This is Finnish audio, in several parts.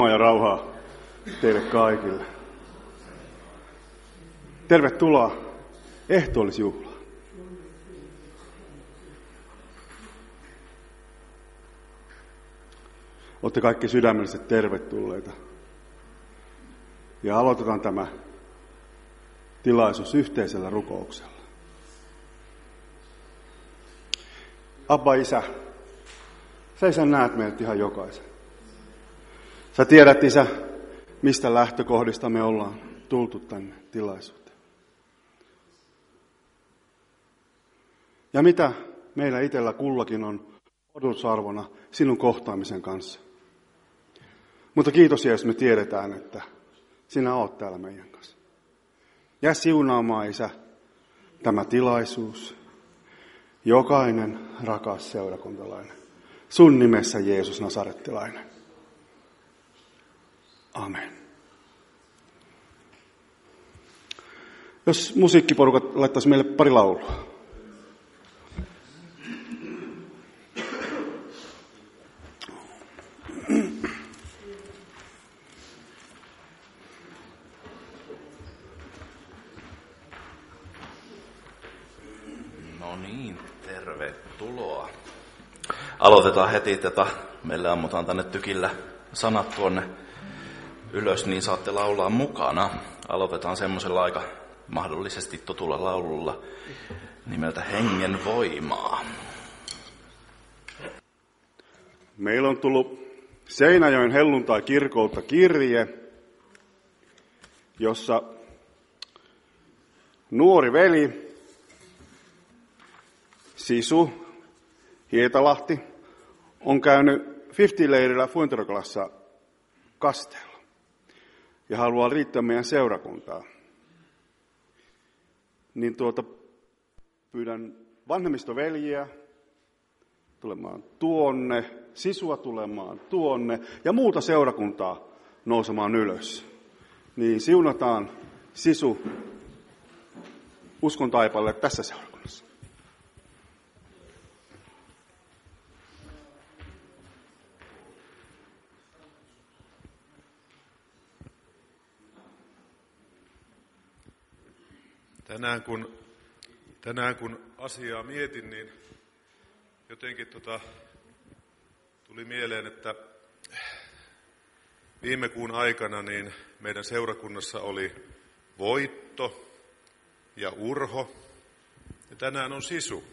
Ja rauhaa teille kaikille. Tervetuloa ehtoollisjuhlaan. Olette kaikki sydämellisesti tervetulleita. Ja aloitetaan tämä tilaisuus yhteisellä rukouksella. Abba, Isä, sä näet meidät ihan jokaisen. Sä tiedät, Isä, mistä lähtökohdista me ollaan tultu tänne tilaisuuteen. Ja mitä meillä itsellä kullakin on odotusarvona sinun kohtaamisen kanssa. Mutta kiitos Jeesus, me tiedetään, että sinä oot täällä meidän kanssa. Jää siunaamaan, Isä, tämä tilaisuus. Jokainen rakas seurakuntalainen. Sun nimessä Jeesus Nasarettilainen. Amen. Jos musiikkiporukat laittaisi meille pari laulua. No niin, tervetuloa. Aloitetaan heti meille ammutaan tänne tykillä sanat tuonne ylös, niin saatte laulaa mukana. Aloitetaan semmoisella aika mahdollisesti totulla laululla nimeltä Hengen voimaa. Meillä on tullut Seinäjoen helluntai-kirkolta kirje, jossa nuori veli Sisu Hietalahti on käynyt 50-leirillä Fuenteroclassa Kasteella ja haluaa liittyä meidän seurakuntaan. Niin pyydän vanhemmistoveljiä tulemaan tuonne, Sisua tulemaan tuonne ja muuta seurakuntaa nousemaan ylös. Niin siunataan Sisu uskon taipalle tässä seurakunnassa. Tänään kun asiaa mietin, niin jotenkin tuli mieleen, että viime kuun aikana niin meidän seurakunnassa oli Voitto ja Urho ja tänään on Sisu.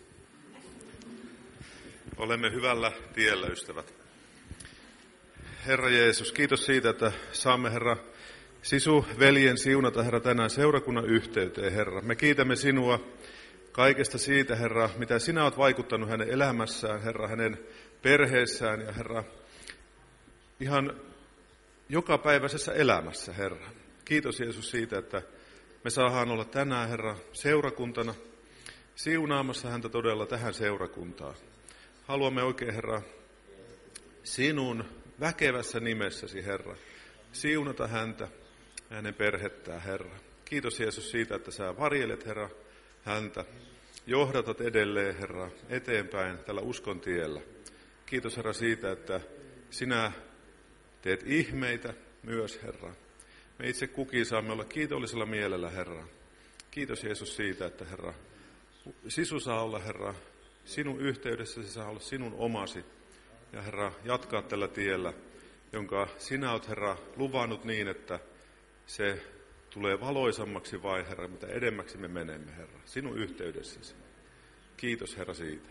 Olemme hyvällä tiellä, ystävät. Herra Jeesus, kiitos siitä, että saamme, Herra, Sisu veljen siunata, Herra, tänään seurakunnan yhteyteen, Herra. Me kiitämme sinua kaikesta siitä, Herra, mitä sinä olet vaikuttanut hänen elämässään, Herra, hänen perheessään ja, Herra, ihan jokapäiväisessä elämässä, Herra. Kiitos Jeesus siitä, että me saadaan olla tänään, Herra, seurakuntana siunaamassa häntä todella tähän seurakuntaan. Haluamme oikein, Herra, sinun väkevässä nimessäsi, Herra, siunata häntä ja hänen perhettään, Herra. Kiitos Jeesus siitä, että sä varjelet, Herra, häntä. Johdatat edelleen, Herra, eteenpäin tällä uskon tiellä. Kiitos, Herra, siitä, että sinä teet ihmeitä myös, Herra. Me itse kukin saamme olla kiitollisella mielellä, Herra. Kiitos Jeesus siitä, että, Herra, Sisu saa olla, Herra, sinun yhteydessäsi, saa olla sinun omasi. Ja, Herra, jatkaa tällä tiellä, jonka sinä olet, Herra, luvannut niin, että se tulee valoisammaksi vai, Herra, mitä edemmäksi me menemme, Herra, sinun yhteydessäsi. Kiitos, Herra, siitä.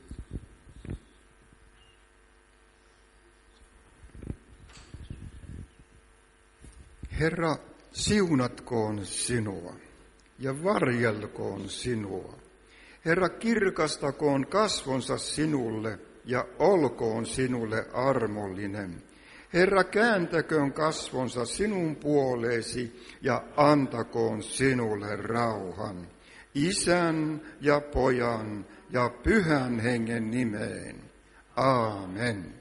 Herra, siunatkoon sinua ja varjelkoon sinua. Herra, kirkastakoon kasvonsa sinulle ja olkoon sinulle armollinen. Herra, kääntäköön kasvonsa sinun puoleesi ja antakoon sinulle rauhan. Isän ja Pojan ja Pyhän Hengen nimeen. Aamen.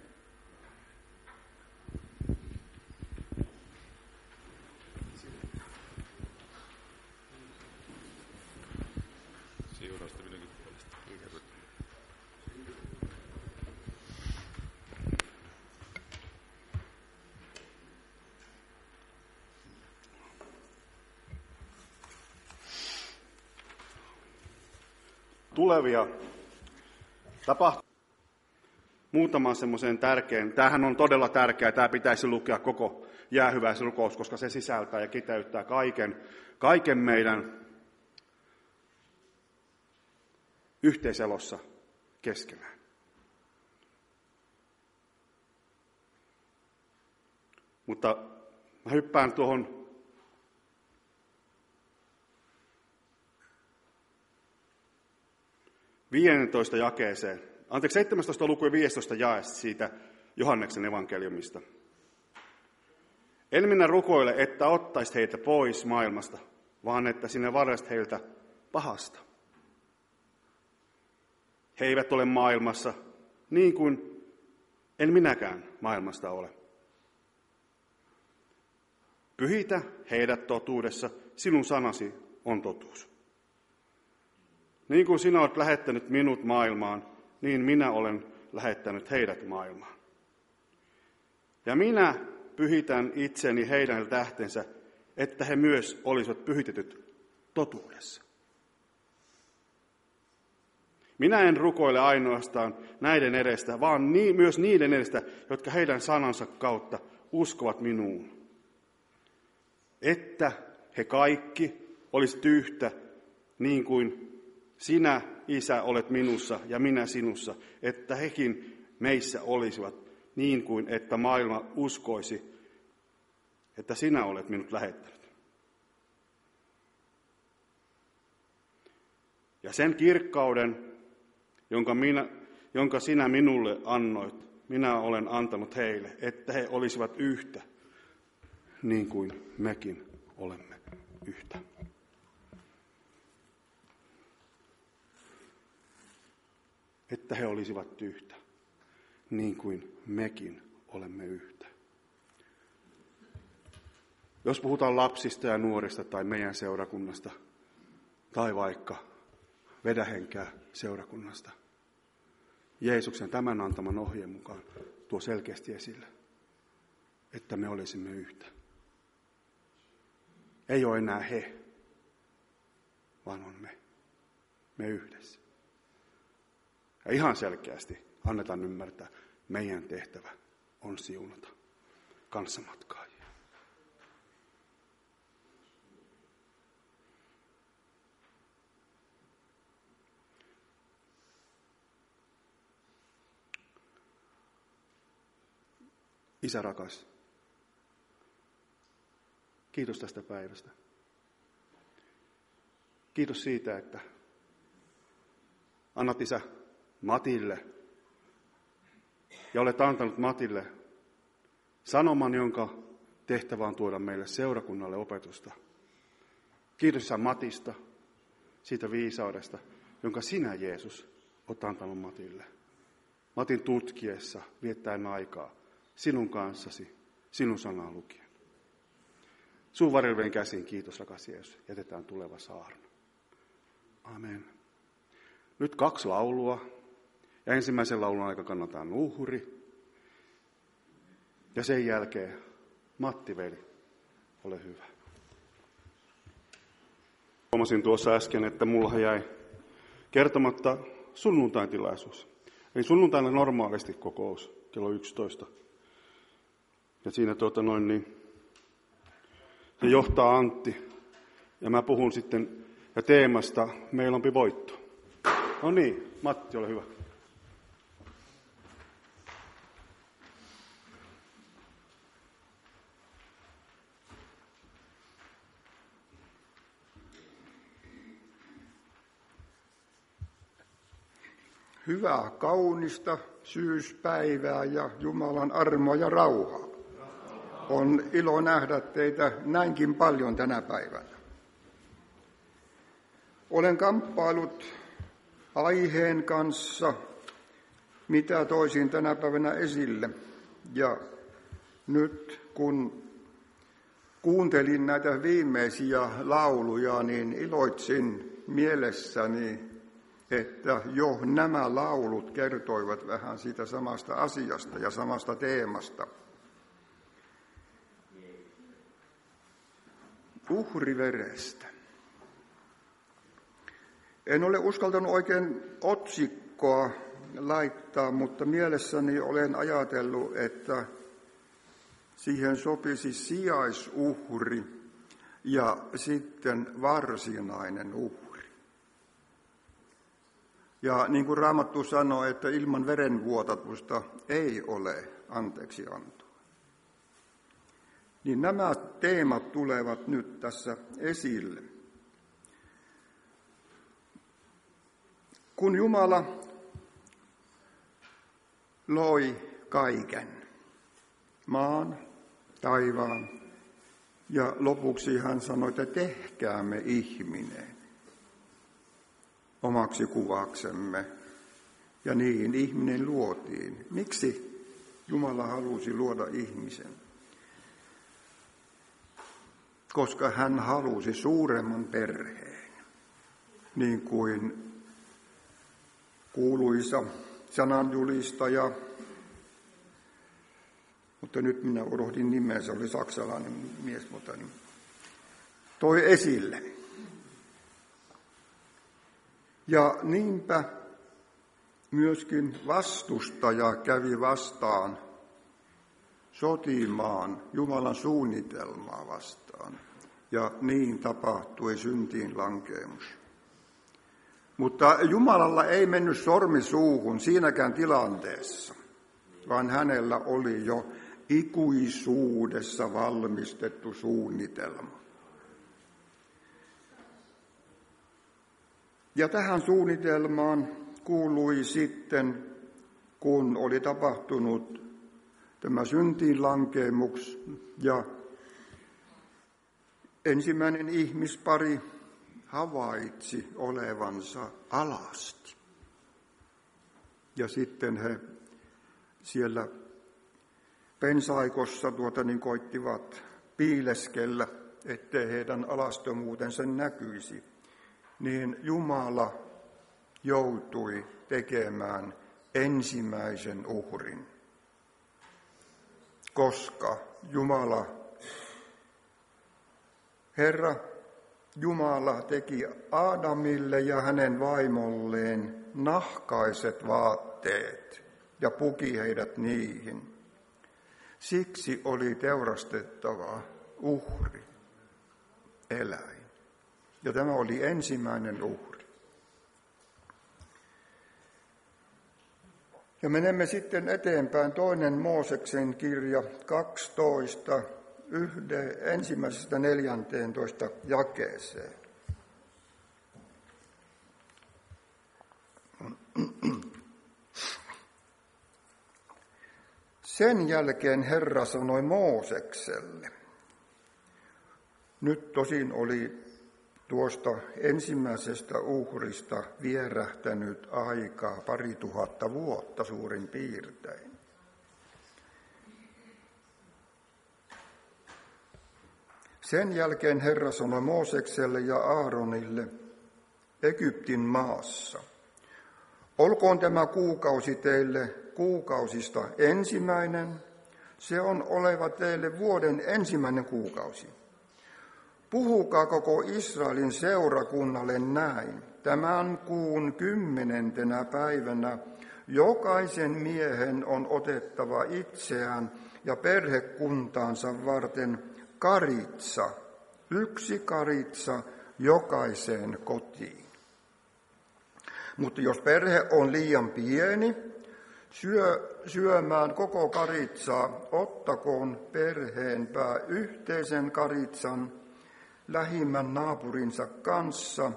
tulevia tapahtumia muutamaan semmoiseen tärkeän. Tämähän on todella tärkeää, tämä pitäisi lukea koko jäähyväisrukous, koska se sisältää ja kiteyttää kaiken meidän yhteiselossa keskenään. Mutta mä hyppään tuohon 17. luku ja 15 jae siitä Johanneksen evankeliumista. En minä rukoile, että ottaisit heitä pois maailmasta, vaan että sinä varjast heiltä pahasta. He eivät ole maailmassa, niin kuin en minäkään maailmasta ole. Pyhitä heidät totuudessa, sinun sanasi on totuus. Niin kuin sinä olet lähettänyt minut maailmaan, niin minä olen lähettänyt heidät maailmaan. Ja minä pyhitän itseni heidän tähtensä, että he myös olisivat pyhitetyt totuudessa. Minä en rukoile ainoastaan näiden edestä, vaan myös niiden edestä, jotka heidän sanansa kautta uskovat minuun. Että he kaikki olisivat yhtä, niin kuin sinä, Isä, olet minussa ja minä sinussa, että hekin meissä olisivat niin kuin, että maailma uskoisi, että sinä olet minut lähettänyt. Ja sen kirkkauden, jonka sinä minulle annoit, minä olen antanut heille, että he olisivat yhtä, niin kuin mekin olemme yhtä. Että he olisivat yhtä, niin kuin mekin olemme yhtä. Jos puhutaan lapsista ja nuorista tai meidän seurakunnasta, tai vaikka Vedähenkää seurakunnasta, Jeesuksen tämän antaman ohjeen mukaan tuo selkeästi esille, että me olisimme yhtä. Ei ole enää he, vaan on me yhdessä. Ja ihan selkeästi annetaan ymmärtää, meidän tehtävä on siunata kanssamatkaajia. Isä rakas, kiitos tästä päivästä. Kiitos siitä, että annat Isä Matille ja olet antanut Matille sanoman, jonka tehtävä on tuoda meille seurakunnalle opetusta. Kiitos Isä Matista, siitä viisaudesta, jonka sinä Jeesus olet antanut Matille. Matin tutkiessa, viettäen aikaa sinun kanssasi, sinun sanaa lukien. Sun varilveen käsin kiitos rakas Jeesus, jätetään tuleva saarna. Amen. Nyt 2 laulua. Ja ensimmäisen laulun aika kannataan uhri. Ja sen jälkeen Matti veli, ole hyvä. Huomasin tuossa äsken, että mulla jäi kertomatta sunnuntain tilaisuus. Eli sunnuntaina normaalisti kokous kello 11. Ja siinä se johtaa Antti. Ja mä puhun sitten ja teemasta meillä onpi voitto. No niin, Matti, ole hyvä. Hyvää, kaunista syyspäivää ja Jumalan armoa ja rauhaa. On ilo nähdä teitä näinkin paljon tänä päivänä. Olen kamppailut aiheen kanssa, mitä toisin tänä päivänä esille. Ja nyt kun kuuntelin näitä viimeisiä lauluja, niin iloitsin mielessäni, että jo nämä laulut kertoivat vähän siitä samasta asiasta ja samasta teemasta. Uhriverestä. En ole uskaltanut oikein otsikkoa laittaa, mutta mielessäni olen ajatellut, että siihen sopisi sijaisuhri ja sitten varsinainen uhri. Ja niin kuin Raamattu sanoo, että ilman verenvuotatusta ei ole anteeksiantoa. Niin nämä teemat tulevat nyt tässä esille. Kun Jumala loi kaiken, maan, taivaan, ja lopuksi hän sanoi, että tehkäämme ihminen omaksi kuvaksemme. Ja niin ihminen luotiin. Miksi Jumala halusi luoda ihmisen? Koska hän halusi suuremman perheen, niin kuin kuuluisa sananjulistaja, mutta nyt minä unohdin nimeä, se oli saksalainen mies, mutta niin, toi esille. Ja niinpä myöskin vastustaja kävi vastaan sotimaan Jumalan suunnitelmaa vastaan. Ja niin tapahtui syntiin lankeemus. Mutta Jumalalla ei mennyt sormi suuhun siinäkään tilanteessa, vaan hänellä oli jo ikuisuudessa valmistettu suunnitelma. Ja tähän suunnitelmaan kuului sitten, kun oli tapahtunut tämä syntiinlankeemus ja ensimmäinen ihmispari havaitsi olevansa alasti. Ja sitten he siellä pensaikossa koittivat piileskellä, ettei heidän alastomuutensa näkyisi. Niin Jumala joutui tekemään ensimmäisen uhrin, koska Herra Jumala teki Aadamille ja hänen vaimolleen nahkaiset vaatteet ja puki heidät niihin. Siksi oli teurastettava uhri, eläin. Ja tämä oli ensimmäinen uhri. Ja menemme sitten eteenpäin 2. Mooseksen kirja 12, 1.14 jakeeseen. Sen jälkeen Herra sanoi Moosekselle. Nyt tosin oli tuosta ensimmäisestä uhrista vierähtänyt aikaa 2000 vuotta suurin piirtein. Sen jälkeen Herra sanoi Moosekselle ja Aaronille Egyptin maassa. Olkoon tämä kuukausi teille kuukausista ensimmäinen, se on oleva teille vuoden ensimmäinen kuukausi. Puhukaa koko Israelin seurakunnalle näin. Tämän kuun 10. päivänä jokaisen miehen on otettava itseään ja perhekuntaansa varten karitsa, 1 karitsa jokaiseen kotiin. Mutta jos perhe on liian pieni syömään koko karitsaa, ottakoon perheenpää yhteisen karitsan lähimmän naapurinsa kanssa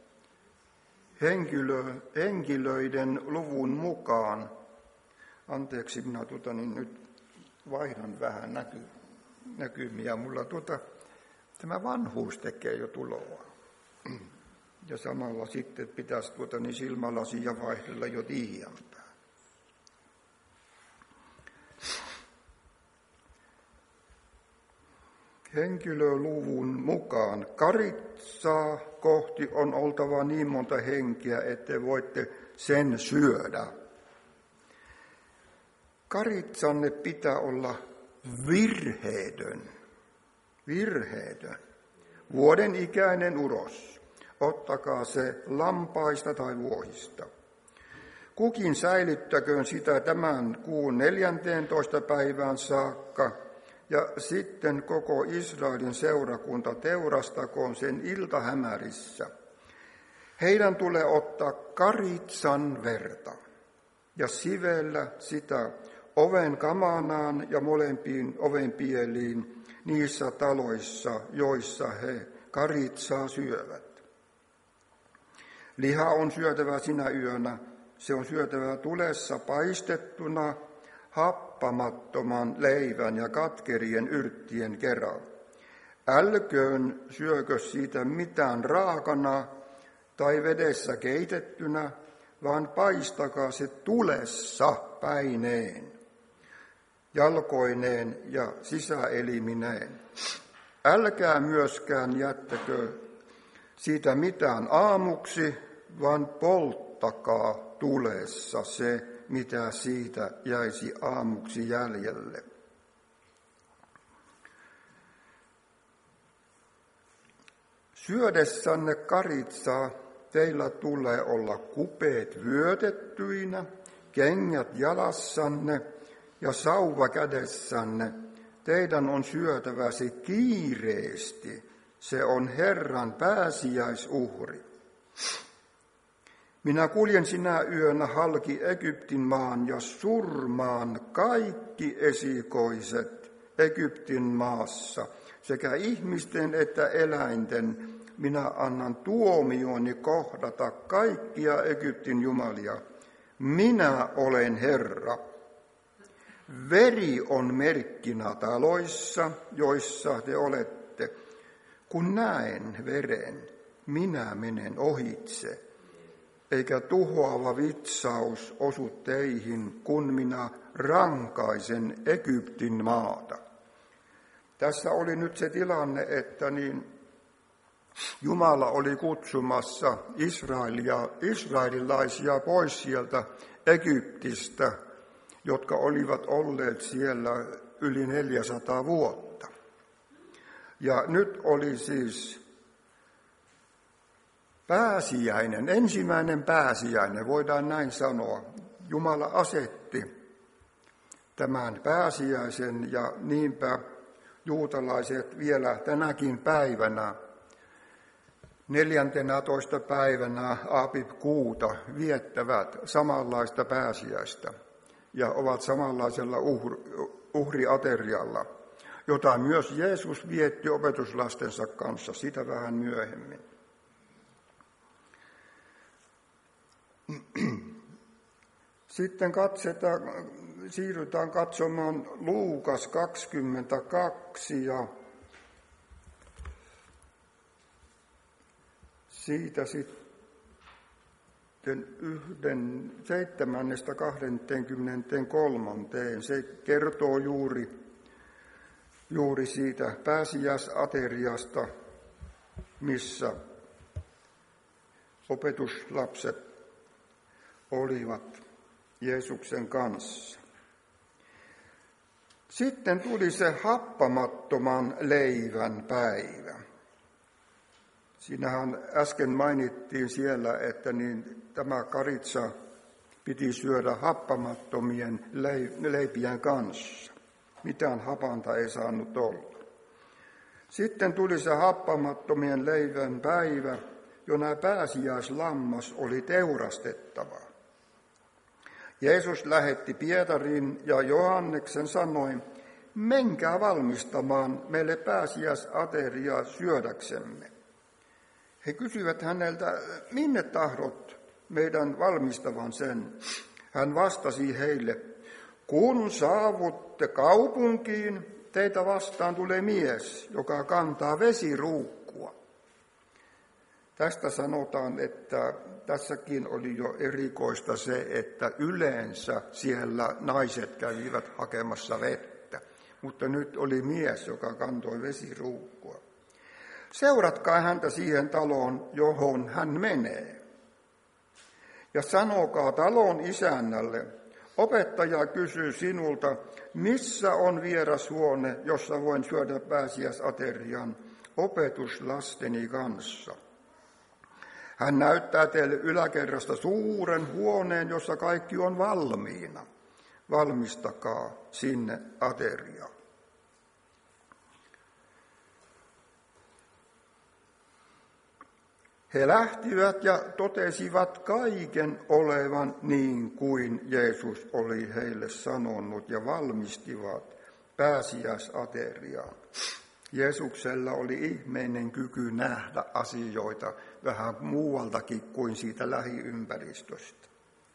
henkilöiden luvun mukaan. Anteeksi, minä nyt vaihdan vähän näkymiä. Mulla tämä vanhuus tekee jo tuloa. Ja samalla sitten pitäisi silmälasia vaihdella jo tiiämpää. Henkilöluvun mukaan karitsaa kohti on oltava niin monta henkeä, että voitte sen syödä. Karitsanne pitää olla virheetön, vuoden ikäinen uros. ottakaa se lampaista tai vuohista. Kukin säilyttäköön sitä tämän kuun 14. päivään saakka, ja sitten koko Israelin seurakunta teurastakoon sen iltahämärissä. Heidän tulee ottaa karitsan verta ja sivellä sitä oven kamanaan ja molempiin ovenpieliin niissä taloissa, joissa he karitsaa syövät. Liha on syötävä sinä yönä, se on syötävä tulessa paistettuna happamattoman leivän ja katkerien yrttien kerran. Älköön syökö siitä mitään raakana tai vedessä keitettynä, vaan paistakaa se tulessa päineen, jalkoineen ja sisäelimineen. Älkää myöskään jättäkö siitä mitään aamuksi, vaan polttakaa tulessa se, mitä siitä jäisi aamuksi jäljelle. Syödessänne karitsaa teillä tulee olla kupeet vyötettyinä, kengät jalassanne ja sauva kädessänne. Teidän on syötävä se kiireesti, se on Herran pääsiäisuhri. Minä kuljen sinä yönä halki Egyptin maan ja surmaan kaikki esikoiset Egyptin maassa, sekä ihmisten että eläinten. Minä annan tuomioni kohdata kaikkia Egyptin jumalia. Minä olen Herra. Veri on merkkinä taloissa, joissa te olette. Kun näen veren, minä menen ohitse. Eikä tuhoava vitsaus osu teihin, kun minä rankaisen Egyptin maata. Tässä oli nyt se tilanne, että Jumala oli kutsumassa israelilaisia pois sieltä Egyptistä, jotka olivat olleet siellä yli 400 vuotta. Ja nyt oli siis pääsiäinen, ensimmäinen pääsiäinen, voidaan näin sanoa. Jumala asetti tämän pääsiäisen ja niinpä juutalaiset vielä tänäkin päivänä, 14. päivänä Aabib-kuuta viettävät samanlaista pääsiäistä ja ovat samanlaisella uhriaterialla, jota myös Jeesus vietti opetuslastensa kanssa, sitä vähän myöhemmin. Sitten siirrytään katsomaan Luukas 22 ja siitä sitten 7.23. Se kertoo juuri siitä pääsiäisateriasta, missä opetuslapset olivat Jeesuksen kanssa. Sitten tuli se happamattoman leivän päivä. Siinähän äsken mainittiin siellä, että tämä karitsa piti syödä happamattomien leipien kanssa. Mitään hapanta ei saanut olla. Sitten tuli se happamattomien leivän päivä, jona pääsiäislammas oli teurastettava. Jeesus lähetti Pietarin ja Johanneksen sanoi, menkää valmistamaan meille pääsiäisateriaa syödäksemme. He kysyivät häneltä, minne tahdot meidän valmistavan sen? Hän vastasi heille, kun saavutte kaupunkiin, teitä vastaan tulee mies, joka kantaa vesiruukkua. Tästä sanotaan, että tässäkin oli jo erikoista se, että yleensä siellä naiset kävivät hakemassa vettä, mutta nyt oli mies, joka kantoi vesiruukkua. Seuratkaa häntä siihen taloon, johon hän menee. Ja sanokaa talon isännälle, opettaja kysyy sinulta, missä on vierashuone, jossa voin syödä pääsiäisaterian opetuslasteni kanssa. Hän näyttää teille yläkerrasta suuren huoneen, jossa kaikki on valmiina. Valmistakaa sinne ateria. He lähtivät ja totesivat kaiken olevan niin kuin Jeesus oli heille sanonut ja valmistivat pääsiäisateriaan. Jeesuksella oli ihmeinen kyky nähdä asioita vähän muualtakin kuin siitä lähiympäristöstä.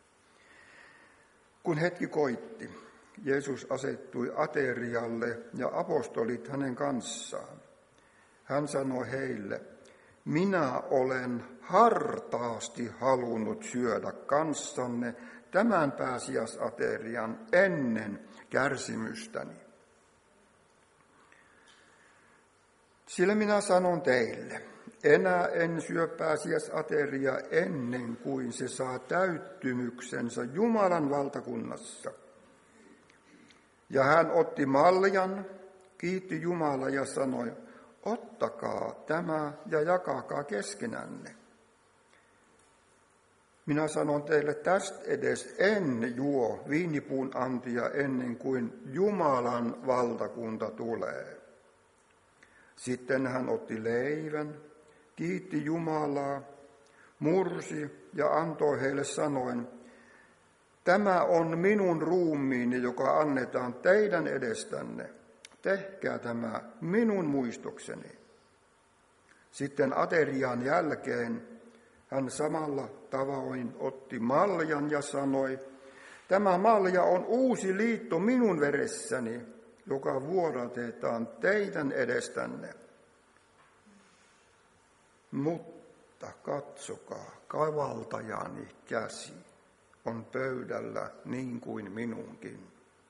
Kun hetki koitti, Jeesus asettui aterialle ja apostolit hänen kanssaan. Hän sanoi heille, minä olen hartaasti halunnut syödä kanssanne tämän pääsiäisaterian ennen kärsimystäni. Sillä minä sanon teille, enää en syö pääsiäisateriaa ennen kuin se saa täyttymyksensä Jumalan valtakunnassa. Ja hän otti maljan, kiitti Jumalaa ja sanoi, ottakaa tämä ja jakakaa keskenänne. Minä sanon teille, tästä edes en juo viinipuun antia ennen kuin Jumalan valtakunta tulee. Sitten hän otti leivän, kiitti Jumalaa, mursi ja antoi heille sanoen, tämä on minun ruumiini, joka annetaan teidän edestänne. Tehkää tämä minun muistokseni. Sitten aterian jälkeen hän samalla tavoin otti maljan ja sanoi, tämä malja on uusi liitto minun veressäni, joka vuodatetaan teidän edestänne. Mutta katsokaa, kavaltajani käsi on pöydällä niin kuin minunkin.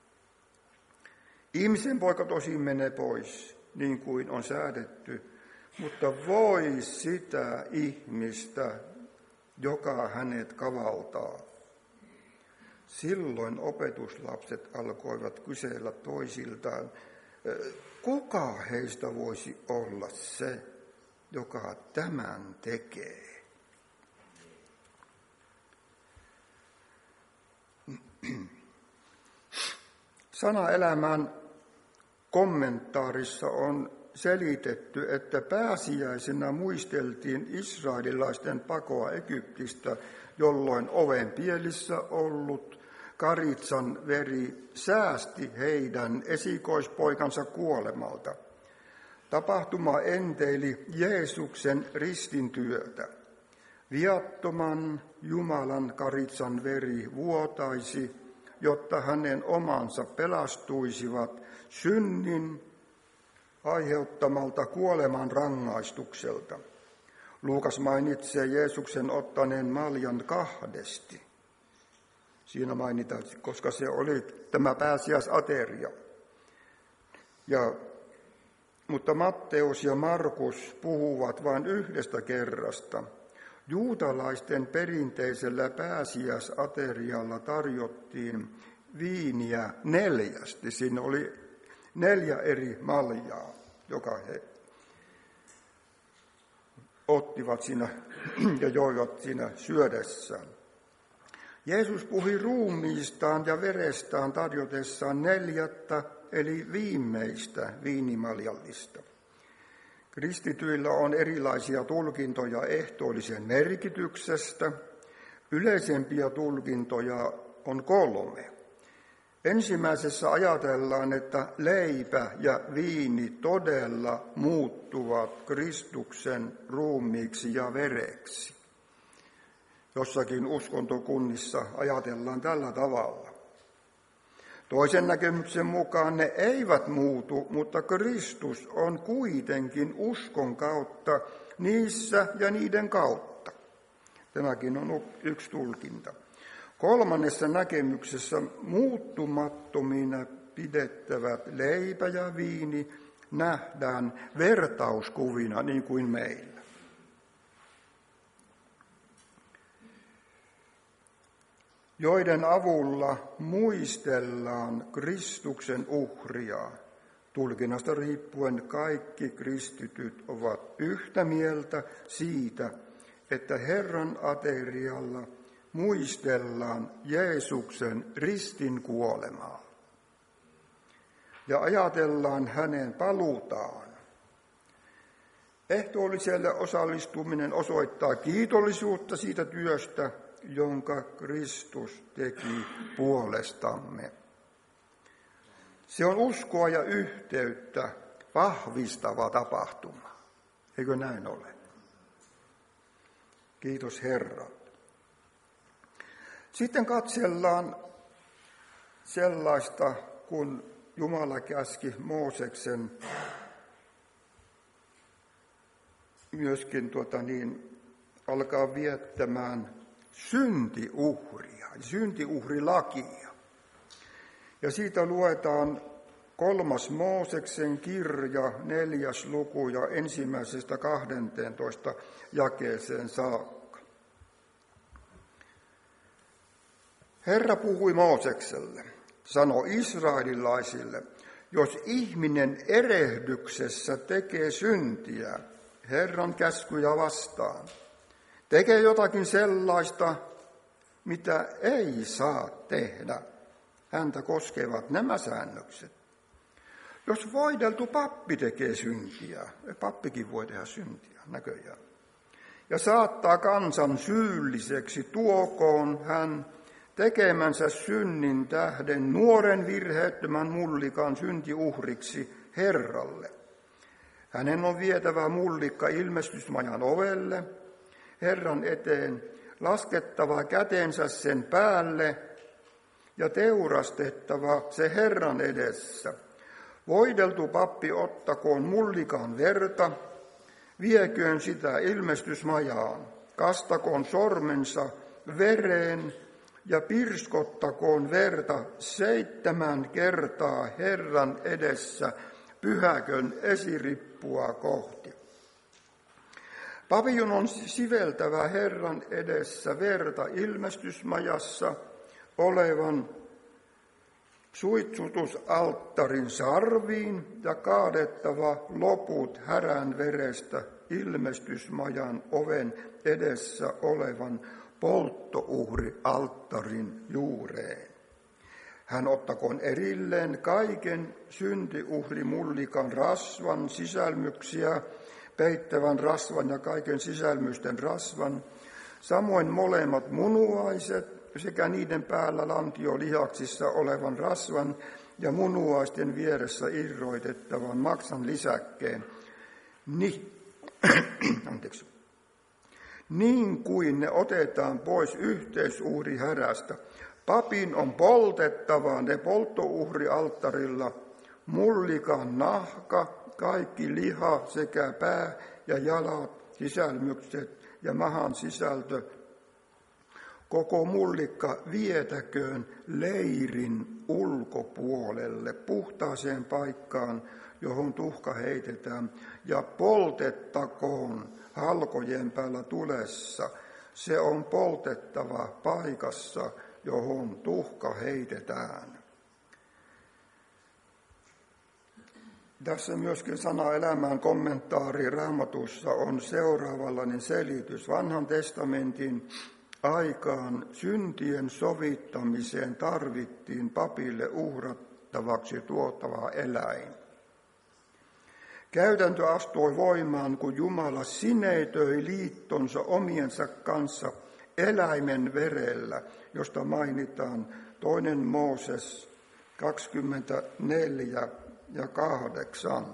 Ihmisen poika tosin menee pois, niin kuin on säädetty, mutta voi sitä ihmistä, joka hänet kavaltaa. Silloin opetuslapset alkoivat kysellä toisiltaan, kuka heistä voisi olla se, joka tämän tekee. Sanaelämän kommentaarissa on selitetty, että pääsiäisenä muisteltiin israelilaisten pakoa Egyptistä, jolloin ovenpielissä ollut karitsan veri säästi heidän esikoispoikansa kuolemalta. Tapahtuma enteili Jeesuksen ristintyötä. Viattoman Jumalan karitsan veri vuotaisi, jotta hänen omansa pelastuisivat synnin aiheuttamalta kuoleman rangaistukselta. Luukas mainitsee Jeesuksen ottaneen maljan kahdesti. Siinä mainitaan, koska se oli tämä pääsiäisateria. Mutta Matteus ja Markus puhuvat vain yhdestä kerrasta. Juutalaisten perinteisellä pääsiäisaterialla tarjottiin viiniä 4. Siinä oli 4 eri maljaa, joka he ottivat siinä ja joivat siinä syödessään. Jeesus puhui ruumiistaan ja verestään tarjotessaan 4. eli viimeistä viinimaljallista. Kristityillä on erilaisia tulkintoja ehtoollisen merkityksestä. Yleisempiä tulkintoja on 3. Ensimmäisessä ajatellaan, että leipä ja viini todella muuttuvat Kristuksen ruumiiksi ja vereksi. Jossakin uskontokunnissa ajatellaan tällä tavalla. Toisen näkemyksen mukaan ne eivät muutu, mutta Kristus on kuitenkin uskon kautta niissä ja niiden kautta. Tämäkin on yksi tulkinta. 3. näkemyksessä muuttumattomina pidettävät leipä ja viini nähdään vertauskuvina niin kuin meillä. Joiden avulla muistellaan Kristuksen uhria. Tulkinnasta riippuen kaikki kristityt ovat yhtä mieltä siitä, että Herran aterialla muistellaan Jeesuksen ristin kuolemaa ja ajatellaan hänen paluutaan. Ehtoolliselle osallistuminen osoittaa kiitollisuutta siitä työstä, jonka Kristus teki puolestamme. Se on uskoa ja yhteyttä vahvistava tapahtuma. Eikö näin ole? Kiitos Herra. Sitten katsellaan sellaista, kun Jumala käski Mooseksen myöskin alkaa viettämään syntiuhria, syntiuhrilakia. Ja siitä luetaan 3. Mooseksen kirja, 4. luku ja 1.–12. jakeeseen saakka. Herra puhui Moosekselle, sanoi israelilaisille, jos ihminen erehdyksessä tekee syntiä Herran käskyjä vastaan, tekee jotakin sellaista, mitä ei saa tehdä, häntä koskevat nämä säännökset. Jos voideltu pappi tekee syntiä, pappikin voi tehdä syntiä näköjään, ja saattaa kansan syylliseksi, tuokoon hän tekemänsä synnin tähden nuoren virheettömän mullikan syntiuhriksi Herralle. Hänen on vietävä mullikka ilmestysmajan ovelle, Herran eteen, laskettava kätensä sen päälle ja teurastettava se Herran edessä. Voideltu pappi ottakoon mullikan verta, vieköön sitä ilmestysmajaan, kastakoon sormensa vereen ja pirskottakoon verta 7 kertaa Herran edessä pyhäkön esirippua kohti. Papin on siveltävä Herran edessä verta ilmestysmajassa olevan suitsutusalttarin sarviin ja kaadettava loput härän verestä ilmestysmajan oven edessä olevan polttouhrialttarin juureen. Hän ottakoon erilleen kaiken syntiuhrimullikan rasvan sisälmyksiä, peittävän rasvan ja kaiken sisälmysten rasvan, samoin molemmat munuaiset sekä niiden päällä lantiolihaksissa olevan rasvan ja munuaisten vieressä irroitettavan maksan lisäkkeen, niin kuin ne otetaan pois yhteisuhrihärästä. Papin on poltettava ne polttouhrialttarilla, mullikan nahka, kaikki liha sekä pää ja jalat, sisälmykset ja mahan sisältö. Koko mullikka vietäköön leirin ulkopuolelle, puhtaaseen paikkaan, johon tuhka heitetään, ja poltettakoon halkojen päällä tulessa. Se on poltettava paikassa, johon tuhka heitetään. Tässä myöskin Sana elämään kommentaari Raamatussa on seuraavanlainen selitys. Vanhan testamentin aikaan syntien sovittamiseen tarvittiin papille uhrattavaksi tuotava eläin. Käytäntö astui voimaan, kun Jumala sinetöi liittonsa omiensa kanssa eläimen verellä, josta mainitaan 2. Mooses 24 ja 8.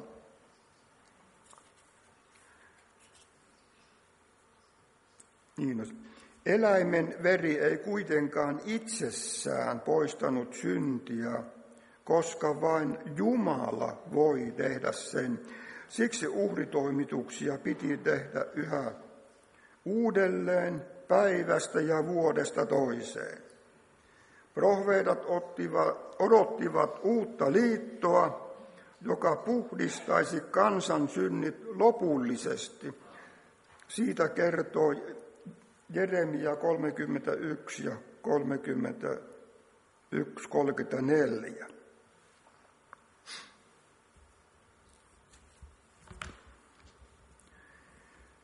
Eläimen veri ei kuitenkaan itsessään poistanut syntiä, koska vain Jumala voi tehdä sen. Siksi uhritoimituksia piti tehdä yhä uudelleen päivästä ja vuodesta toiseen. Profeetat odottivat uutta liittoa, joka puhdistaisi kansan synnit lopullisesti. Siitä kertoo Jeremia 31 ja 34.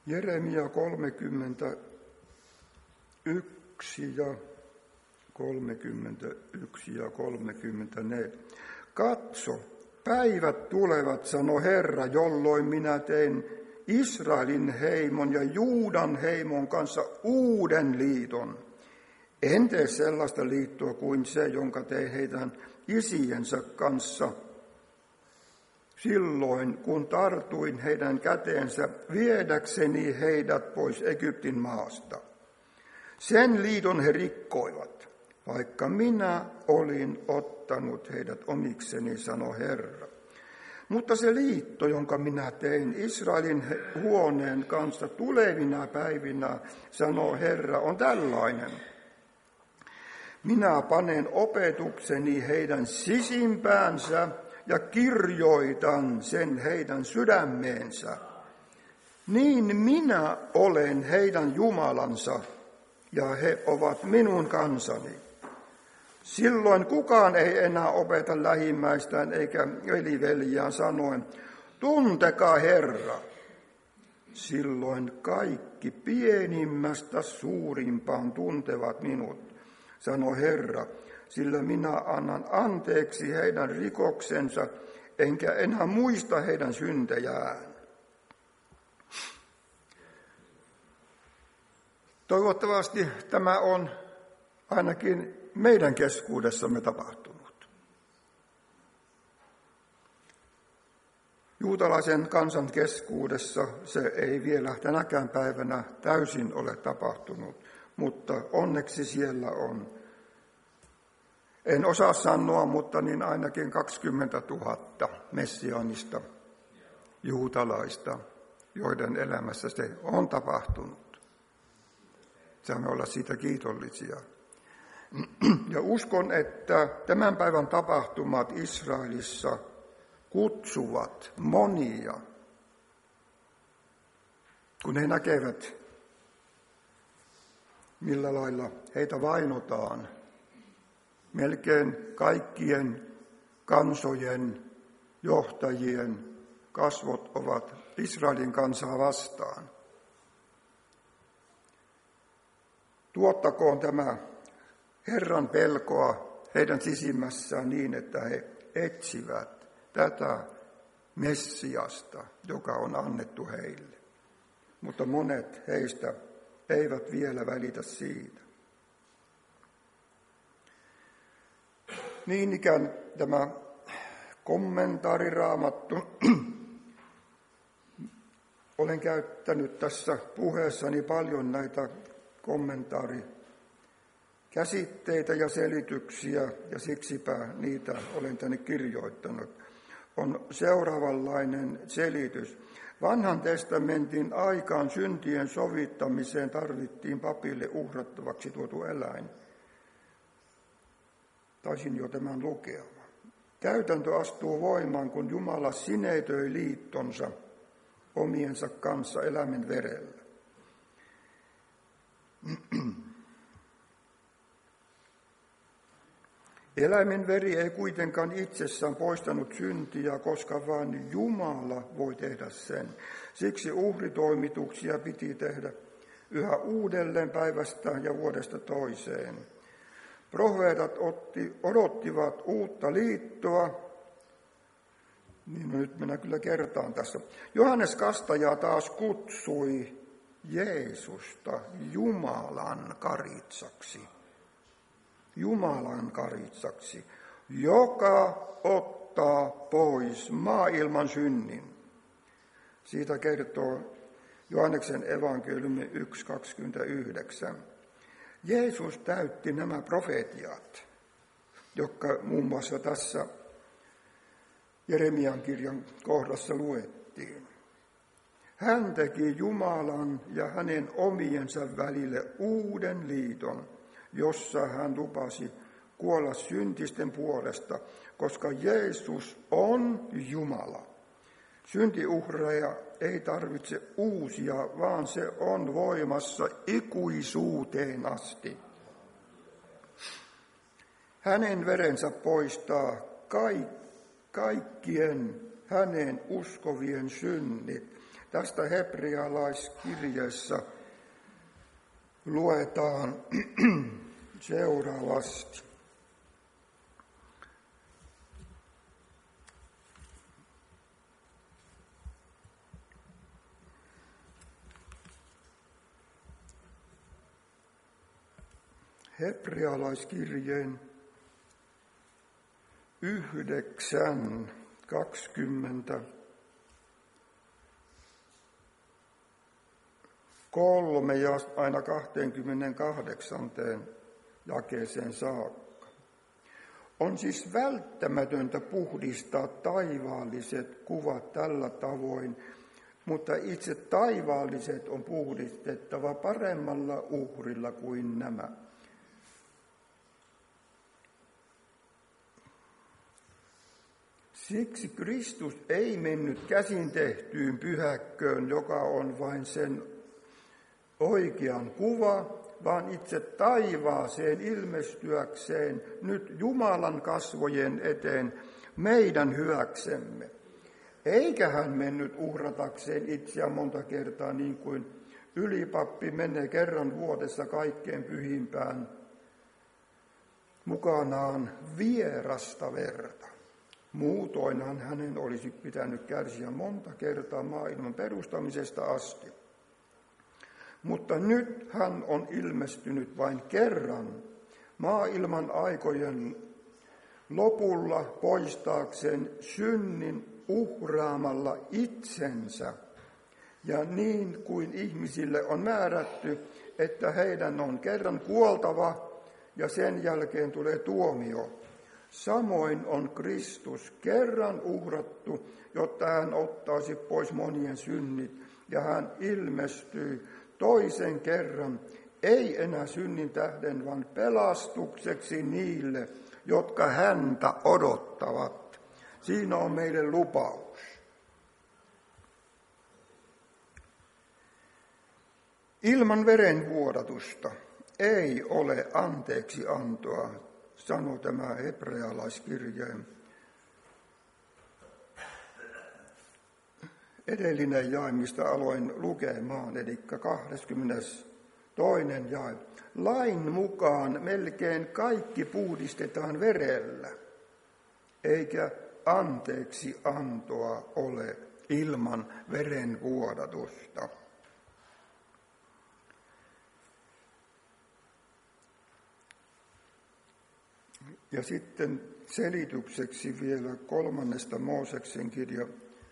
Jeremia 31 ja 31 ja 34. Katso, päivät tulevat, sanoi Herra, jolloin minä tein Israelin heimon ja Juudan heimon kanssa uuden liiton. En tee sellaista liittoa kuin se, jonka tein heidän isiensä kanssa silloin, kun tartuin heidän käteensä viedäkseni heidät pois Egyptin maasta. Sen liiton he rikkoivat, vaikka minä olin ottanut heidät omikseni, sanoi Herra. Mutta se liitto, jonka minä tein Israelin huoneen kanssa tulevina päivinä, sanoo Herra, on tällainen. Minä panen opetukseni heidän sisimpäänsä ja kirjoitan sen heidän sydämeensä. Niin minä olen heidän Jumalansa ja he ovat minun kansani. Silloin kukaan ei enää opeta lähimmäistään eikä veliveljiään sanoen, tuntekaa Herra. Silloin kaikki pienimmästä suurimpaan tuntevat minut, sanoi Herra, sillä minä annan anteeksi heidän rikoksensa, enkä enää muista heidän syntejään. Toivottavasti tämä on ainakin meidän keskuudessamme tapahtunut. Juutalaisen kansan keskuudessa se ei vielä tänäkään päivänä täysin ole tapahtunut, mutta onneksi siellä on. En osaa sanoa, mutta niin ainakin 20 000 messiaanista juutalaista, joiden elämässä se on tapahtunut. Saamme olla siitä kiitollisia. Ja uskon, että tämän päivän tapahtumat Israelissa kutsuvat monia, kun he näkevät, millä lailla heitä vainotaan. Melkein kaikkien kansojen johtajien kasvot ovat Israelin kansaa vastaan. Tuottakoon tämä Herran pelkoa heidän sisimmässään niin, että he etsivät tätä Messiasta, joka on annettu heille. Mutta monet heistä eivät vielä välitä siitä. Niin ikään tämä kommentaariraamattu. Olen käyttänyt tässä puheessani paljon näitä kommentaarikäsitteitä ja selityksiä, ja siksipä niitä olen tänne kirjoittanut. On seuraavanlainen selitys. Vanhan testamentin aikaan syntien sovittamiseen tarvittiin papille uhrattavaksi tuotu eläin. Taisin jo tämän lukea. Käytäntö astuu voimaan, kun Jumala sinetöi liittonsa omiensa kanssa eläimen verellä. Eläimen veri ei kuitenkaan itsessään poistanut syntiä, koska vain Jumala voi tehdä sen. Siksi uhritoimituksia piti tehdä yhä uudelleen päivästä ja vuodesta toiseen. Profeetat odottivat uutta liittoa. Niin nyt minä kyllä kertaan tässä. Johannes Kastaja taas kutsui Jeesusta Jumalan karitsaksi. Jumalan karitsaksi, joka ottaa pois maailman synnin. Siitä kertoo Johanneksen evankeliumi 1.29. Jeesus täytti nämä profeetiat, jotka muun muassa tässä Jeremian kirjan kohdassa luettiin. Hän teki Jumalan ja hänen omiensa välille uuden liiton, jossa hän lupasi kuolla syntisten puolesta, koska Jeesus on Jumala. Syntiuhreja ei tarvitse uusia, vaan se on voimassa ikuisuuteen asti. Hänen verensä poistaa kaikkien hänen uskovien synnit. Tästä hebrealaiskirjeessä luetaan seuraavasti. Hebrealaiskirjeen 9:20. 3 ja aina 28. jakeeseen saakka. On siis välttämätöntä puhdistaa taivaalliset kuvat tällä tavoin, mutta itse taivaalliset on puhdistettava paremmalla uhrilla kuin nämä. Siksi Kristus ei mennyt käsin tehtyyn pyhäkköön, joka on vain sen oikean kuva, vaan itse taivaaseen ilmestyäkseen nyt Jumalan kasvojen eteen meidän hyväksemme. Eikä hän mennyt uhratakseen itseään monta kertaa niin kuin ylipappi menee kerran vuodessa kaikkein pyhimpään mukanaan vierasta verta. Muutoinhan hänen olisi pitänyt kärsiä monta kertaa maailman perustamisesta asti. Mutta nyt hän on ilmestynyt vain kerran maailman aikojen lopulla poistaakseen synnin uhraamalla itsensä. Ja niin kuin ihmisille on määrätty, että heidän on kerran kuoltava ja sen jälkeen tulee tuomio. Samoin on Kristus kerran uhrattu, jotta hän ottaisi pois monien synnit, ja hän ilmestyy toisen kerran, ei enää synnin tähden, vaan pelastukseksi niille, jotka häntä odottavat. Siinä on meille lupaus. Ilman verenvuodatusta ei ole anteeksi antoa, sanoo tämä hebrealaiskirjeen edellinen jae, mistä aloin lukemaan, eli 22. jae. Lain mukaan melkein kaikki puhdistetaan verellä, eikä anteeksi antoa ole ilman verenvuodatusta. Ja sitten selitykseksi vielä 3. Mooseksen kirja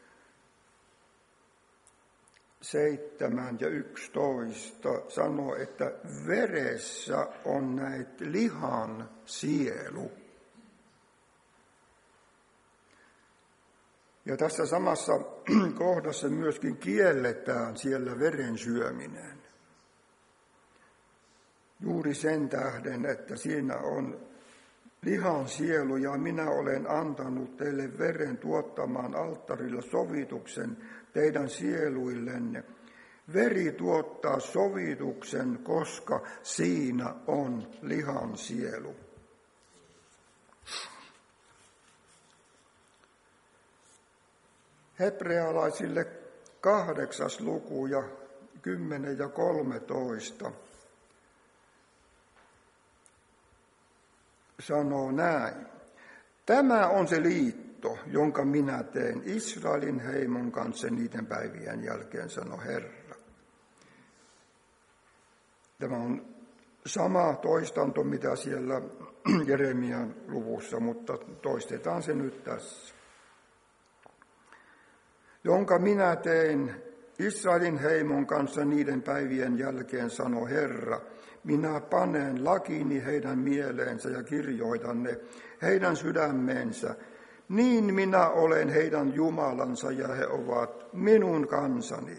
7 ja 11 sanoo, että veressä on näet lihan sielu. Ja tässä samassa kohdassa myöskin kielletään siellä veren syöminen. Juuri sen tähden, että siinä on lihan sielu, ja minä olen antanut teille veren tuottamaan alttarilla sovituksen teidän sieluillenne. Veri tuottaa sovituksen, koska siinä on lihan sielu. Hebrealaisille 8. luku ja 10 ja 13 sanoo näin. Tämä on se liitto, jonka minä teen Israelin heimon kanssa niiden päivien jälkeen, sanoi Herra. Tämä on sama toistanto, mitä siellä Jeremian luvussa, mutta toistetaan se nyt tässä. Jonka minä tein Israelin heimon kanssa niiden päivien jälkeen, sanoi Herra. Minä panen lakini heidän mieleensä ja kirjoitan ne heidän sydämeensä. Niin minä olen heidän Jumalansa ja he ovat minun kansani.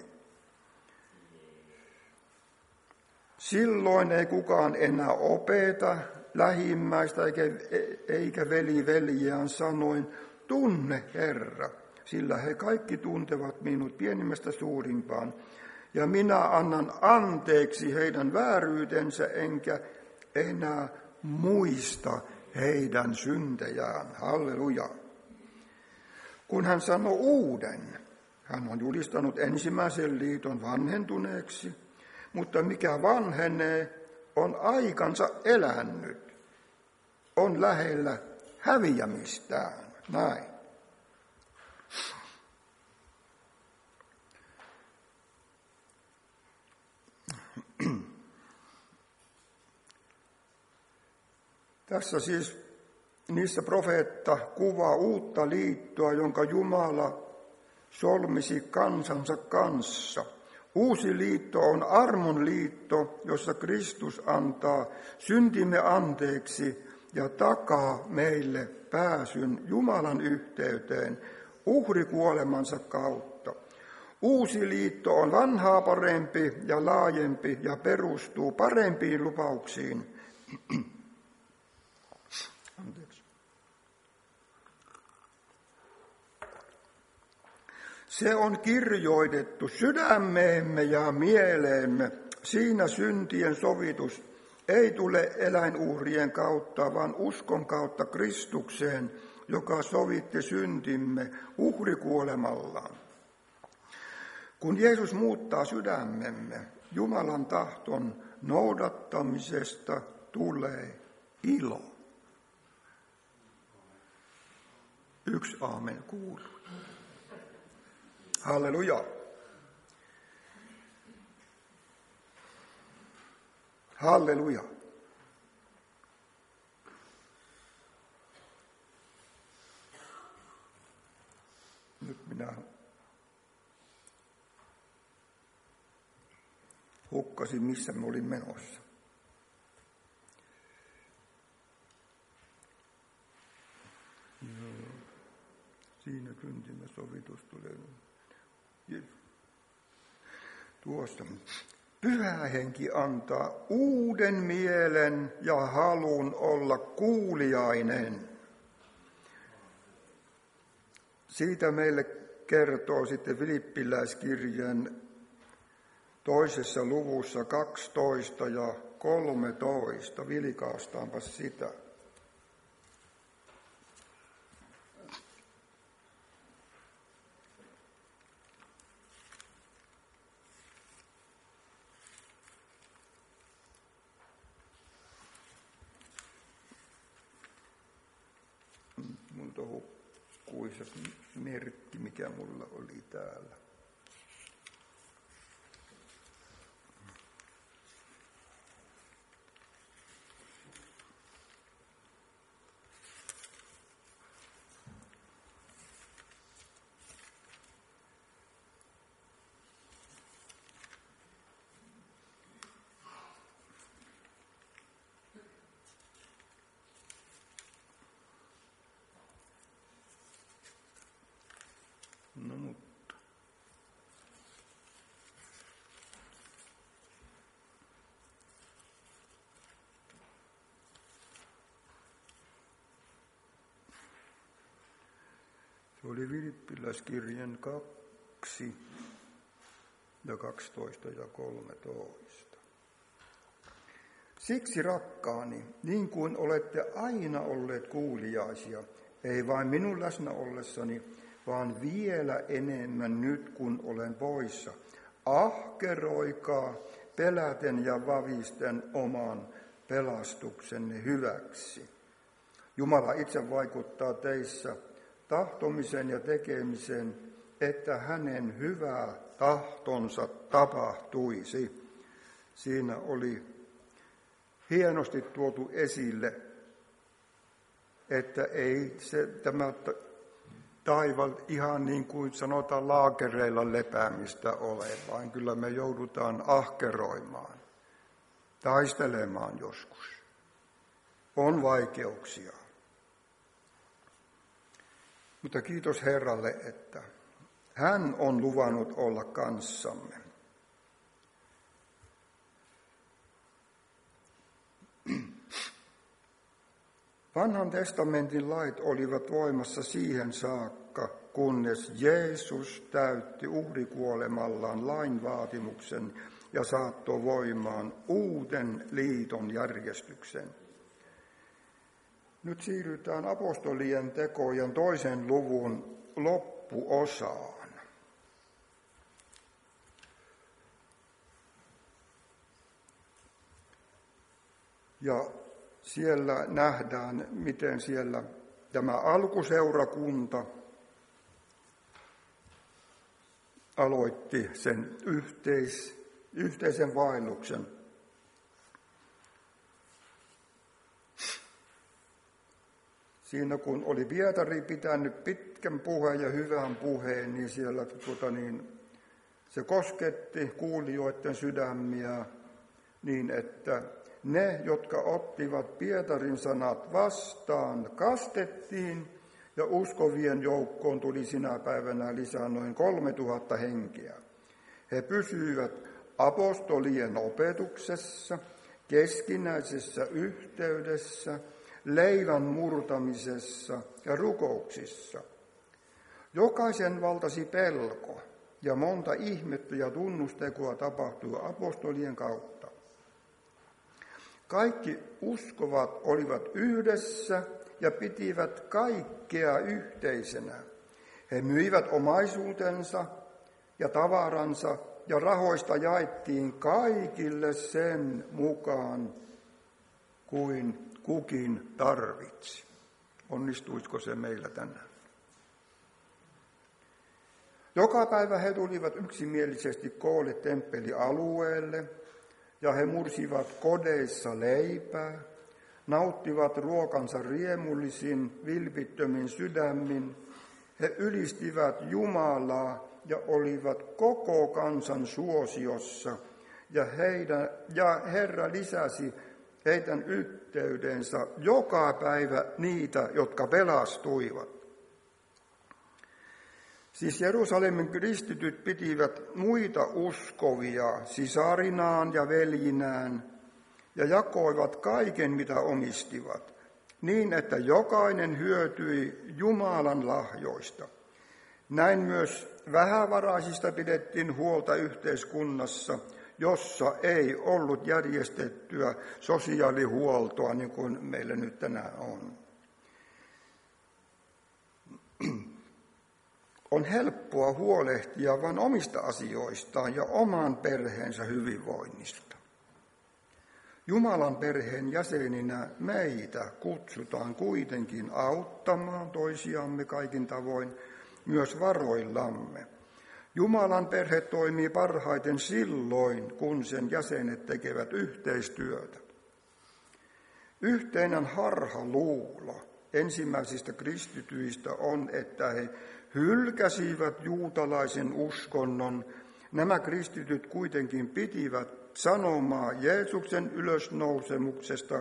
Silloin ei kukaan enää opeta lähimmäistä eikä veli veljeään sanoin, tunne Herra, sillä he kaikki tuntevat minut pienimmästä suurimpaan. Ja minä annan anteeksi heidän vääryytensä, enkä enää muista heidän syntejään. Halleluja. Kun hän sanoi uuden, hän on julistanut ensimmäisen liiton vanhentuneeksi, mutta mikä vanhenee, on aikansa elänyt, on lähellä häviämistään. Näin. Tässä siis niissä profeetta kuvaa uutta liittoa, jonka Jumala solmisi kansansa kanssa. Uusi liitto on armon liitto, jossa Kristus antaa syntimme anteeksi ja takaa meille pääsyn Jumalan yhteyteen uhrikuolemansa kautta. Uusi liitto on vanhaa parempi ja laajempi ja perustuu parempiin lupauksiin. Se on kirjoitettu sydämeemme ja mieleemme. Siinä syntien sovitus ei tule eläinuhrien kautta, vaan uskon kautta Kristukseen, joka sovitti syntimme uhrikuolemallaan. Kun Jeesus muuttaa sydämemme, Jumalan tahton noudattamisesta tulee ilo. 1 aamen kuuluu. Halleluja. Halleluja. Nyt minä hukkasin, missä me olin menossa. Siinä syntimme sovitus tulee. Tuossa. Pyhä Henki antaa uuden mielen ja halun olla kuuliainen. Siitä meille kertoo sitten Filippiläiskirjan 2. luvussa 12 ja 13. Vilikaastaanpa sitä. Se merkki, mikä mulla oli täällä. No mutta. Se oli Filippiläiskirjan 2 ja 12 ja 13. Siksi rakkaani, niin kuin olette aina olleet kuuliaisia, ei vain minun läsnä ollessani, vaan vielä enemmän nyt, kun olen poissa. Ahkeroikaa peläten ja vavisten oman pelastuksenne hyväksi. Jumala itse vaikuttaa teissä tahtomisen ja tekemisen, että hänen hyvä tahtonsa tapahtuisi. Siinä oli hienosti tuotu esille, että ei se tämä taival ihan niin kuin sanotaan laakereilla lepäämistä ole, vaan kyllä me joudutaan ahkeroimaan, taistelemaan joskus. On vaikeuksia. Mutta kiitos Herralle, että hän on luvannut olla kanssamme. Vanhan testamentin lait olivat voimassa siihen saakka, kunnes Jeesus täytti uhrikuolemallaan lain vaatimuksen ja saattoi voimaan uuden liiton järjestyksen. Nyt siirrytään apostolien tekojen 2. luvun loppuosaan. Ja siellä nähdään, miten siellä tämä alkuseurakunta aloitti sen yhteisen vaelluksen. Siinä kun oli Pietari pitänyt pitkän puheen ja hyvän puheen, niin siellä se kosketti kuulijoiden sydämiä niin, että ne, jotka ottivat Pietarin sanat vastaan, kastettiin ja uskovien joukkoon tuli sinä päivänä lisää noin 3000 henkeä. He pysyivät apostolien opetuksessa, keskinäisessä yhteydessä, leivän murtamisessa ja rukouksissa. Jokaisen valtasi pelko ja monta ihmettä ja tunnustekoa tapahtui apostolien kautta. Kaikki uskovat olivat yhdessä ja pitivät kaikkea yhteisenä. He myivät omaisuutensa ja tavaransa ja rahoista jaettiin kaikille sen mukaan kuin kukin tarvitsi. Onnistuisiko se meillä tänään? Joka päivä he tulivat yksimielisesti koolle temppelialueelle ja he mursivat kodeissa leipää, nauttivat ruokansa riemullisin, vilpittömin sydämin. He ylistivät Jumalaa ja olivat koko kansan suosiossa ja Herra lisäsi heidän yhteydensä joka päivä niitä, jotka pelastuivat. Siis Jerusalemin kristityt pitivät muita uskovia sisarinaan ja veljinään ja jakoivat kaiken, mitä omistivat, niin että jokainen hyötyi Jumalan lahjoista. Näin myös vähävaraisista pidettiin huolta yhteiskunnassa, jossa ei ollut järjestettyä sosiaalihuoltoa niin kuin meillä nyt tänään on. On helppoa huolehtia vain omista asioistaan ja oman perheensä hyvinvoinnista. Jumalan perheen jäseninä meitä kutsutaan kuitenkin auttamaan toisiamme kaikin tavoin myös varoillamme. Jumalan perhe toimii parhaiten silloin, kun sen jäsenet tekevät yhteistyötä. Yhteinen harhaluulo ensimmäisistä kristityistä on, että he hylkäsivät juutalaisen uskonnon. Nämä kristityt kuitenkin pitivät sanomaa Jeesuksen ylösnousemuksesta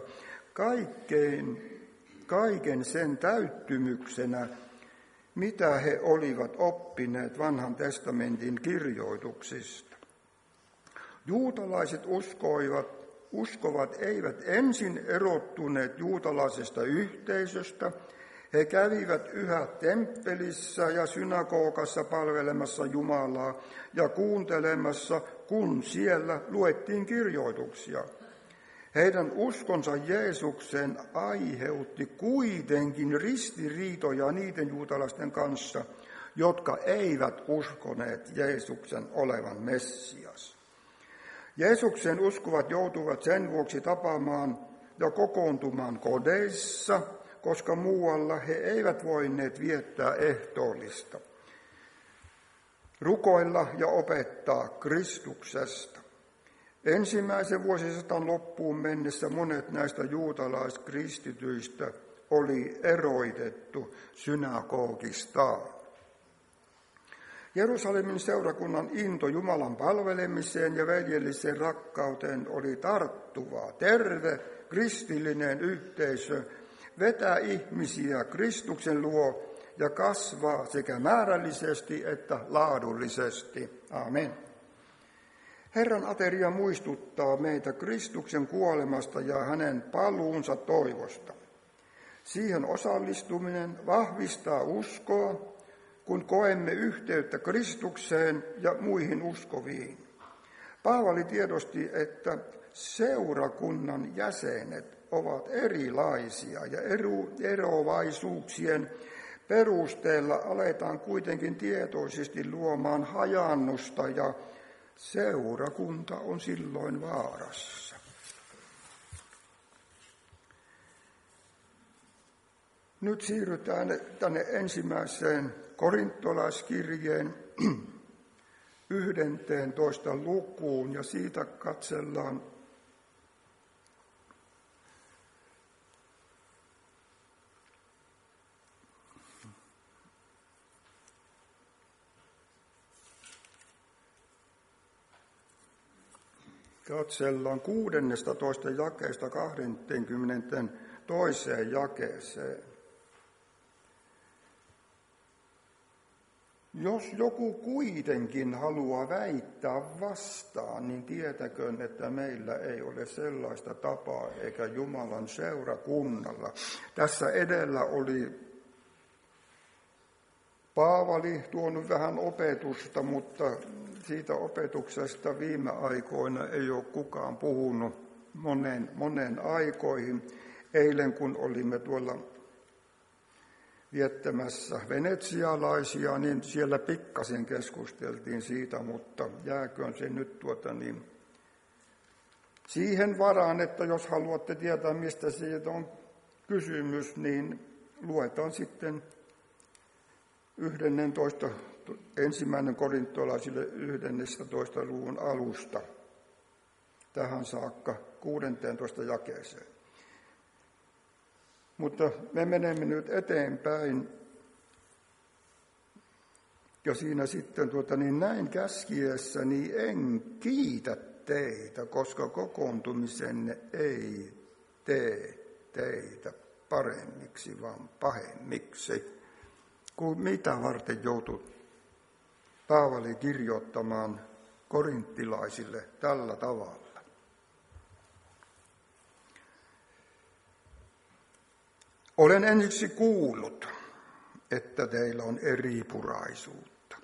kaiken sen täyttymyksenä, mitä he olivat oppineet vanhan testamentin kirjoituksista. Juutalaiset uskovat eivät ensin erottuneet juutalaisesta yhteisöstä. He kävivät yhä temppelissä ja synagogassa palvelemassa Jumalaa ja kuuntelemassa, kun siellä luettiin kirjoituksia. Heidän uskonsa Jeesukseen aiheutti kuitenkin ristiriitoja niiden juutalaisten kanssa, jotka eivät uskoneet Jeesuksen olevan Messias. Jeesuksen uskovat joutuvat sen vuoksi tapaamaan ja kokoontumaan kodeissa, koska muualla he eivät voineet viettää ehtoollista, rukoilla ja opettaa Kristuksesta. Ensimmäisen vuosisadan loppuun mennessä monet näistä juutalaiskristityistä oli eroitettu synagogistaan. Jerusalemin seurakunnan into Jumalan palvelemiseen ja veljelliseen rakkauteen oli tarttuvaa. Terve kristillinen yhteisö vetää ihmisiä Kristuksen luo ja kasvaa sekä määrällisesti että laadullisesti. Amen. Herran ateria muistuttaa meitä Kristuksen kuolemasta ja hänen paluunsa toivosta. Siihen osallistuminen vahvistaa uskoa, kun koemme yhteyttä Kristukseen ja muihin uskoviin. Paavali tiedosti, että seurakunnan jäsenet ovat erilaisia ja eroavaisuuksien perusteella aletaan kuitenkin tietoisesti luomaan hajannusta ja seurakunta on silloin vaarassa. Nyt siirrytään tänne ensimmäiseen korintolaiskirjeen 11. lukuun ja siitä katsellaan katsellaan 16. jakeesta 22. jakeeseen. Jos joku kuitenkin haluaa väittää vastaan, niin tietäköön, että meillä ei ole sellaista tapaa eikä Jumalan seurakunnalla. Tässä edellä oli Paavali tuonut vähän opetusta, mutta siitä opetuksesta viime aikoina ei ole kukaan puhunut monen aikoihin. Eilen kun olimme tuolla viettämässä venetsialaisia, niin siellä pikkasen keskusteltiin siitä, mutta jääköön se nyt siihen varaan, että jos haluatte tietää, mistä siitä on kysymys, niin luetaan sitten 1. korintolaisille 11. luvun alusta tähän saakka 16. jakeeseen. Mutta me menemme nyt eteenpäin. Ja siinä sitten näin käskiessäni en kiitä teitä, koska kokoontumisenne ei tee teitä paremmiksi, vaan pahemmiksi. Mitä varten joutui Paavali kirjoittamaan korinttilaisille tällä tavalla? Olen ensiksi kuullut, että teillä on eripuraisuutta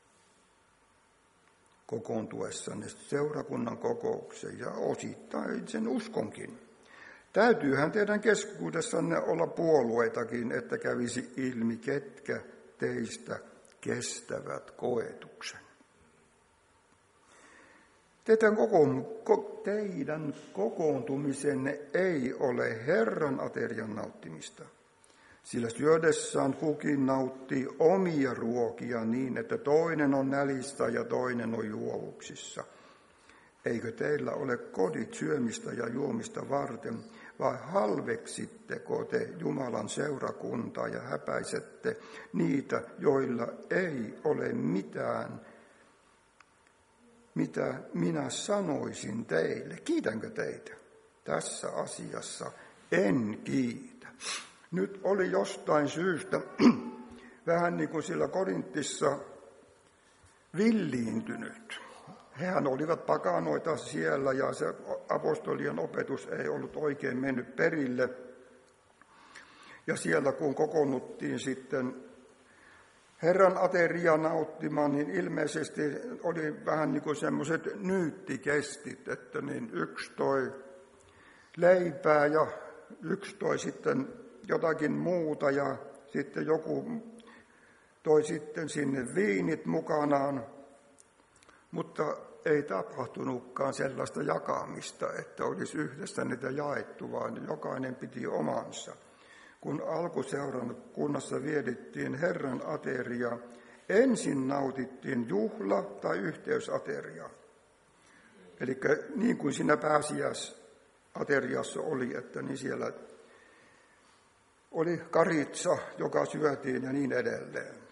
kokoontuessanne seurakunnan kokoukseen ja osittain sen uskonkin. Täytyyhän teidän keskuudessanne olla puolueitakin, että kävisi ilmi, ketkä teistä kestävät koetuksen. Teidän kokoontumisenne ei ole Herran aterian nauttimista, sillä syödessään kukin nauttii omia ruokia niin, että toinen on nälistä ja toinen on juovuksissa. Eikö teillä ole kodit syömistä ja juomista varten, vai halveksitteko te Jumalan seurakuntaa ja häpäisette niitä, joilla ei ole mitään, mitä minä sanoisin teille? Kiitänkö teitä? Tässä asiassa en kiitä. Nyt oli jostain syystä vähän niin kuin sillä Korintissa villiintynyt. Hehän olivat pakanoita siellä ja se apostolien opetus ei ollut oikein mennyt perille. Ja siellä kun kokoonnuttiin sitten Herran ateria nauttimaan, niin ilmeisesti oli vähän niin kuin semmoiset nyyttikestit, että niin yksi toi leipää ja yksi toi sitten jotakin muuta ja sitten joku toi sitten sinne viinit mukanaan. Mutta ei tapahtunutkaan sellaista jakamista, että olisi yhdessä niitä jaettu, vaan jokainen piti omansa. Kun alkuseurakunnassa vietettiin Herran ateria, ensin nautittiin juhla- tai yhteysateria. Eli niin kuin siinä pääsiäisateriassa oli, että niin siellä oli karitsa, joka syötiin ja niin edelleen.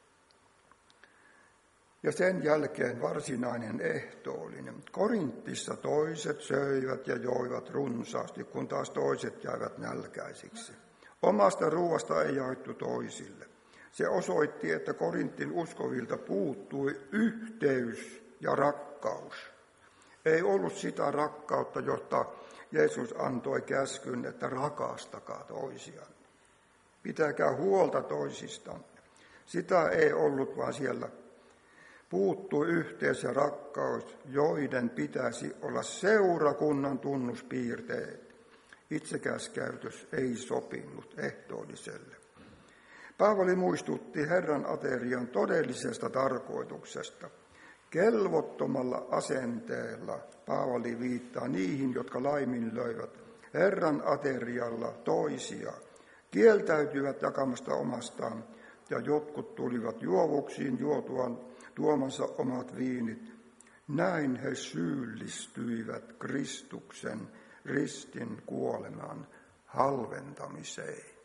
Ja sen jälkeen varsinainen ehtoollinen. Korintissa toiset söivät ja joivat runsaasti, kun taas toiset jäivät nälkäisiksi. Omasta ruoasta ei jaettu toisille. Se osoitti, että Korintin uskovilta puuttui yhteys ja rakkaus. Ei ollut sitä rakkautta, josta Jeesus antoi käskyn, että rakastakaa toisianne. Pitäkää huolta toisistanne. Sitä ei ollut, vaan siellä puuttui yhteys ja rakkaus, joiden pitäisi olla seurakunnan tunnuspiirteet. Itsekäskäytös ei sopinut ehtoolliselle. Paavali muistutti Herran aterian todellisesta tarkoituksesta. Kelvottomalla asenteella Paavali viittaa niihin, jotka laiminlöivät Herran aterialla toisia, kieltäytyivät jakamasta omastaan, ja jotkut tulivat juovuksiin juotuaan tuomansa omat viinit. Näin he syyllistyivät Kristuksen ristin kuoleman halventamiseen.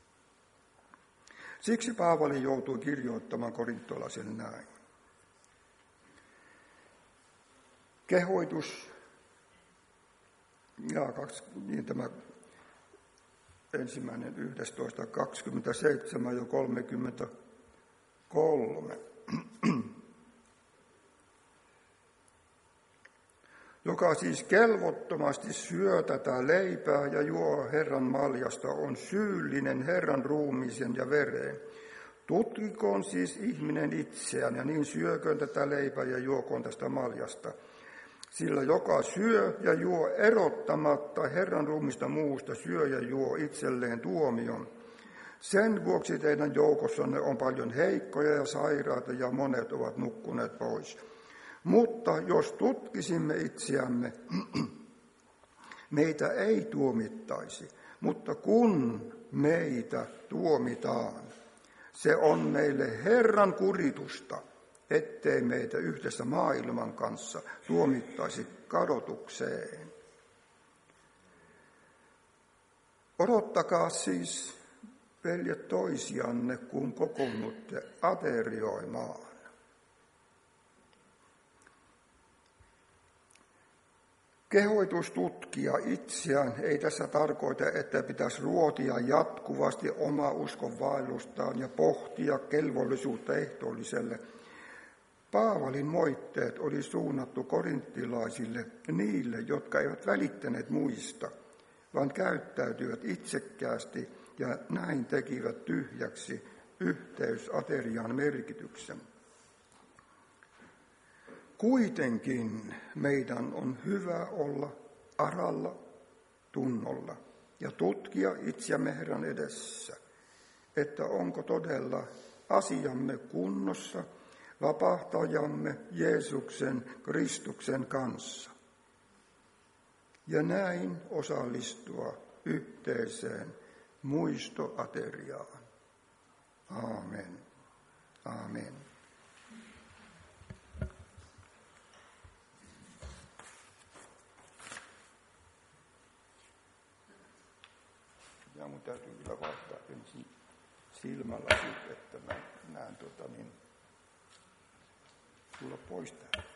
Siksi Paavali joutui kirjoittamaan korintolaisille näin. Kehoitus, tämä 1.11.27 ja 33. Joka siis kelvottomasti syö tätä leipää ja juo Herran maljasta, on syyllinen Herran ruumiisen ja vereen. Tutkikoon siis ihminen itseään, ja niin syököön tätä leipää ja juokoon tästä maljasta. Sillä joka syö ja juo erottamatta Herran ruumista muusta, syö ja juo itselleen tuomion. Sen vuoksi teidän joukossanne on paljon heikkoja ja sairaita, ja monet ovat nukkuneet pois. Mutta jos tutkisimme itseämme, meitä ei tuomittaisi, mutta kun meitä tuomitaan, se on meille Herran kuritusta, ettei meitä yhdessä maailman kanssa tuomittaisi kadotukseen. Odottakaa siis, veljet, toisianne, kun kokoonnutte aterioimaan. Kehoitus tutkia itseään ei tässä tarkoita, että pitäisi ruotia jatkuvasti omaa uskonvaellustaan ja pohtia kelvollisuutta ehtoolliselle. Paavalin moitteet oli suunnattu korinttilaisille, niille, jotka eivät välittäneet muista, vaan käyttäytyivät itsekkäästi ja näin tekivät tyhjäksi yhteysaterian merkityksen. Kuitenkin meidän on hyvä olla aralla tunnolla ja tutkia itseämme Herran edessä, että onko todella asiamme kunnossa vapahtajamme Jeesuksen Kristuksen kanssa. Ja näin osallistua yhteiseen muistoateriaan. Aamen. Aamen. Ja mun täytyy kyllä vaihtaa ensin silmällä siitä, että mä näen tulla pois täältä.